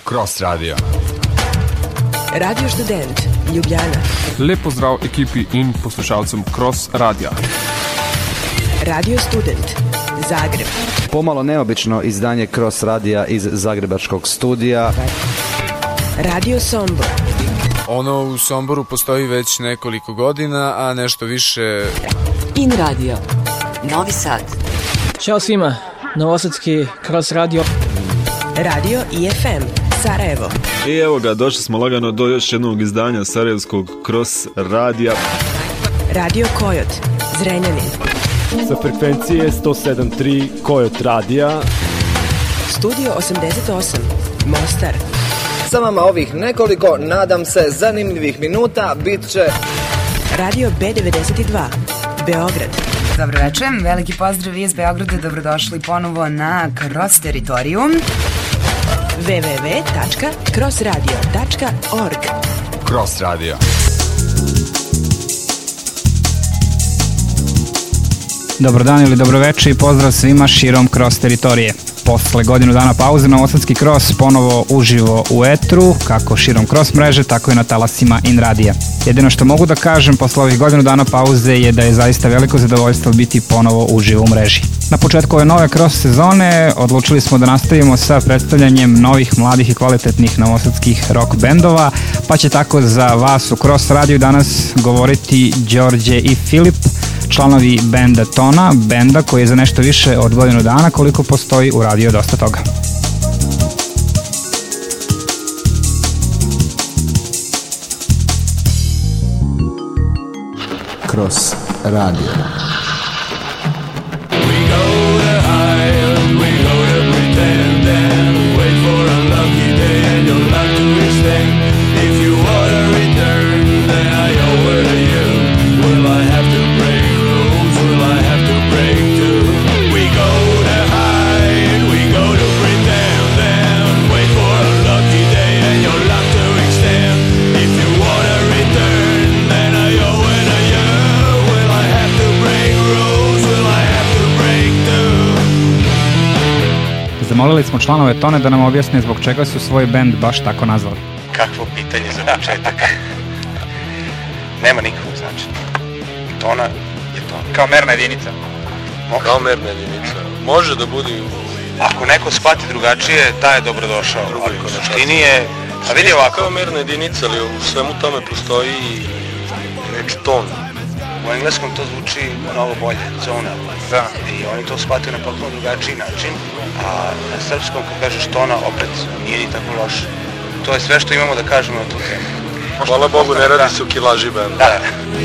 Cross Radio. Radio Student, Ljubljana. Lep pozdrav ekipi in poslušalcem Cross Radia. Radio Student, Zagreb. Pomalo neobično izdanje Cross Radija iz zagrebačkog studija. Radio Sombor. Ono u Somboru postoji već nekoliko godina, a nešto više... In Radio, Novi Sad. Ćao svima, novosadski Cross Radio. Radio IFM, Sarajevo. I evo ga, došli smo lagano do još jednog izdanja sarajevskog Cross Radija. Radio Kojot, Zrenjanin. Sa frekvencije 107.3 Kojot Radija. Studio 88, Mostar. Sa vama ovih nekoliko, nadam se, zanimljivih minuta bit će... Radio B92, Beograd. Dobro večer, veliki pozdrav iz Beograda, dobrodošli ponovo na Cross Teritoriju. www.crossradio.org. Cross Radio. Dobar dan ili dobro večer i pozdrav svima širom Cross teritorije. Posle godinu dana pauze, novosadski Cross ponovo uživo u etru, kako širom Cross mreže, tako i na talasima In Radija. Jedino što mogu da kažem posle ovih godinu dana pauze je da je zaista veliko zadovoljstvo biti ponovo uživo u mreži. Na početku ove nove Cross sezone odlučili smo da nastavimo sa predstavljanjem novih, mladih i kvalitetnih novosadskih rock bendova, pa će tako za vas u Cross Radiju danas govoriti Đorđe i Filip, članovi benda Tona, benda koji je za nešto više od godinu dana koliko postoji uradio dosta toga. Cross Radio. Zamolili smo članove Tone da nam objasne zbog čega su svoj bend baš tako nazvali. Kakvo pitanje za početak. Nema nikakvog značenja. Tona je tona. Kao merna jedinica. Kao merna jedinica. Može da bude... Ako neko shvati drugačije, taj je dobrodošao. Ako suštini je... Pa vidi ovako. Kao merna jedinica, ali u svemu tome postoji reč ton. U engleskom to zvuči mnogo bolje, zona. Da. I oni to shvataju na potpuno drugačiji način, a na srpskom kad kažeš tona, opet nije ni tako loše. To je sve što imamo da kažemo na tu temu. Hvala Bogu, ne radi se u kilaži bendu. Da.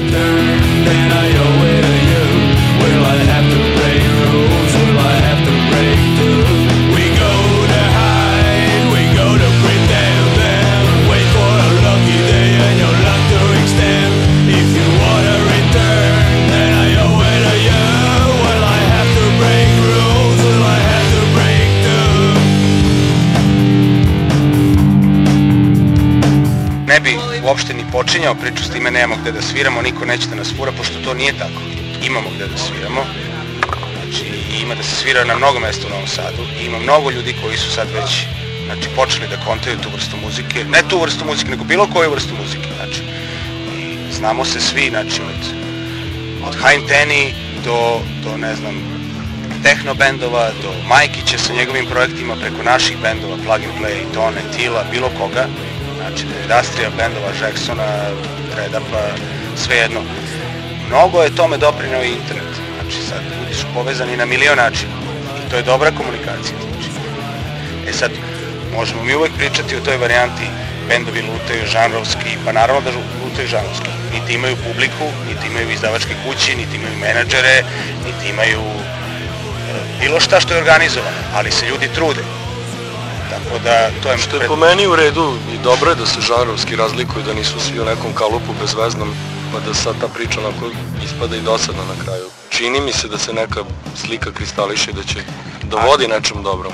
Ne bi uopšte ni počinjao priču s time, nemamo gde da sviramo, niko neće da nas fura, pošto to nije tako. Imamo gde da sviramo, znači ima da se svira na mnogo mesta u Novom Sadu i ima mnogo ljudi koji su sad već počeli da kontaju tu vrstu muzike, ne tu vrstu muzike, nego bilo koju vrstu muzike, znači. I znamo se svi, znači od Hein Teni do ne znam, techno bendova, do Majkića sa njegovim projektima, preko naših bendova, Plug and Play, Tone, Tila, bilo koga. Znači, Industrija bendova, Jacksona, Redapa, svejedno. Mnogo je tome doprineo i internet. Znači, sad ljudi su povezani na milion načina. I to je dobra komunikacija. Znači. Sad, možemo mi uvek pričati o toj varijanti bendovi lutaju žanrovski, pa naravno da lutaju žanrovski. Niti imaju publiku, niti imaju izdavačke kući, niti imaju menadžere, niti imaju bilo šta što je organizovano, ali se ljudi trude. Tako da, to je... Što je po meni u redu i dobro je da se žanrovski razlikuju, da nisu svi u nekom kalupu bezveznom, pa da sad ta priča onako ispada i dosadna na kraju. Čini mi se da se neka slika kristališe da će da vodi nečem dobrom.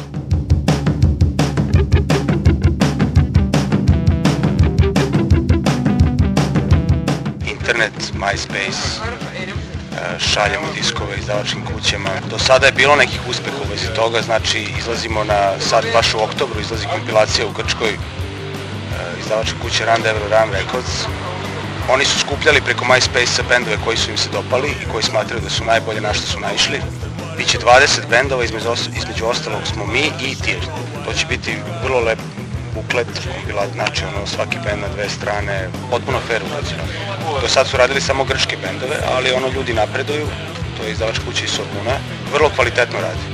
Internet, MySpace, šaljemo diskove izdavačkim kućama. Do sada je bilo nekih uspeha u vezi toga, znači izlazimo sad baš u oktobru, izlazi kompilacija u Grčkoj, izdavačka kuća Run Devil Run Records. Oni su skupljali preko MySpace-a bendove koji su im se dopali i koji smatraju da su najbolje, na što su naišli. Biće 20 bendova, između ostalog smo mi i Tir. To će biti vrlo lep buklet, kompilat, znači svaki bend na 2 strane, potpuno fair urađeno. Do sad su radili samo grčke bendove, ali ljudi napreduju, to je izdavačka kuća iz Sorbona, vrlo kvalitetno radi.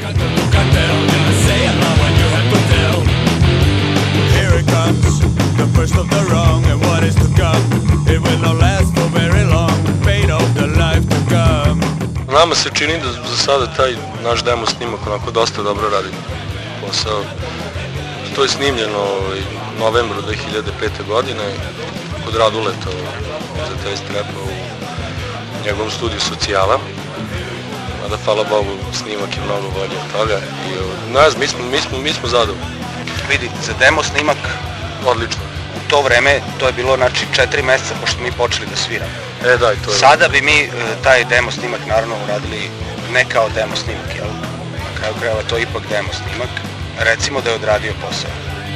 Nama se čini da za sada taj naš demo snimak onako dosta dobro radi posao. To je snimljeno u novembru 2005. godine kod Raduleta za Taste Rapa u njegovom studiju Socijala. Mada, hvala Bogu, snimak je mnogo bolji od toga i mi smo zadovoljni. Vidi, za demo snimak odlično. U to vreme, to je bilo 4 meseca pošto mi počeli da sviramo. Da, i to je. Sada bi mi taj demo snimak naravno uradili ne kao demo snimak, jel? Na kraju krajeva to je ipak demo snimak. Recimo da je odradio posao.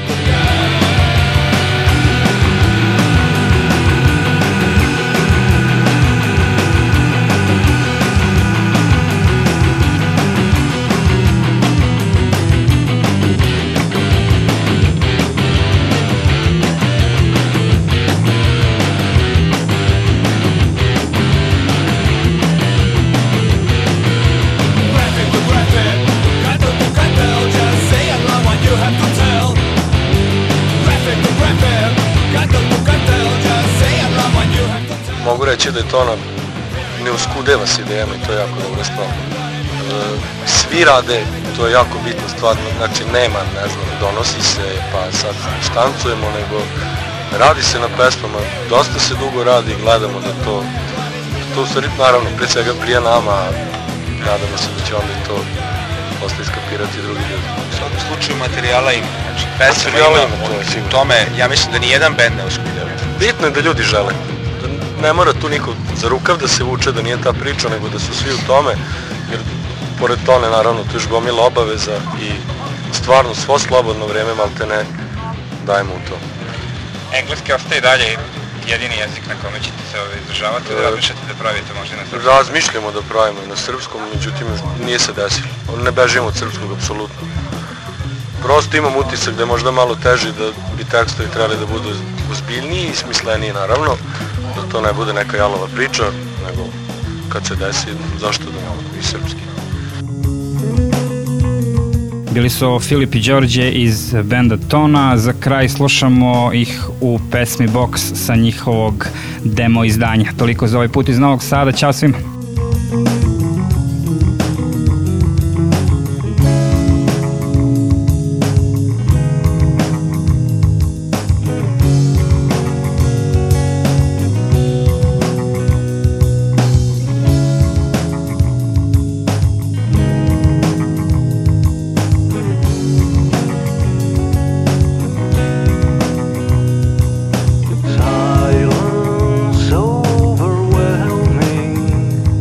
Mogu reći da je to ne uskudeva s idejama i to je jako dobra stvar. Svi rade, to je jako bitna stvar, znači nema, donosi se pa sad štancujemo, nego radi se na pesmama, dosta se dugo radi i gledamo da to u stvari, naravno, pre svega prije nama, nadamo se da će onda i to posle iskapirati drugi ljudi. U svakom slučaju materijala ima, znači pesama ima, u tome, ja mislim da nijedan bend ne uskudeva. Bitno je da ljudi žele. Ne mora tu niko za rukav da se vuče, da nije ta priča, nego da su svi u tome, jer pored tone, naravno, tu još gomila obaveza i stvarno svo slobodno vreme malte ne dajemo u to. Engleski ostaje dalje jedini jezik na kome ćete se izdržavati ili razmišljate da pravite možda na srpskom? Razmišljamo da pravimo i na srpskom, međutim nije se desilo. Ne bežimo od srpskog, apsolutno. Prosto imam utisak da je možda malo teži, da bi tekstovi trebali da budu ozbiljniji i smisleniji, naravno, da to ne bude neka jalova priča, nego kad se desi, zašto da ne, i srpski. Bili su Filip i Đorđe iz benda Tona, za kraj slušamo ih u pesmi Box sa njihovog demo izdanja. Toliko za ovaj put iz Novog Sada, ćao svima! Silence overwhelming.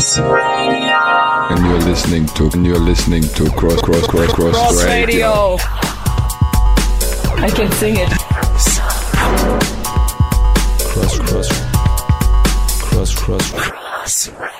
And you're listening to Cross Radio. I can sing it. Cross Radio.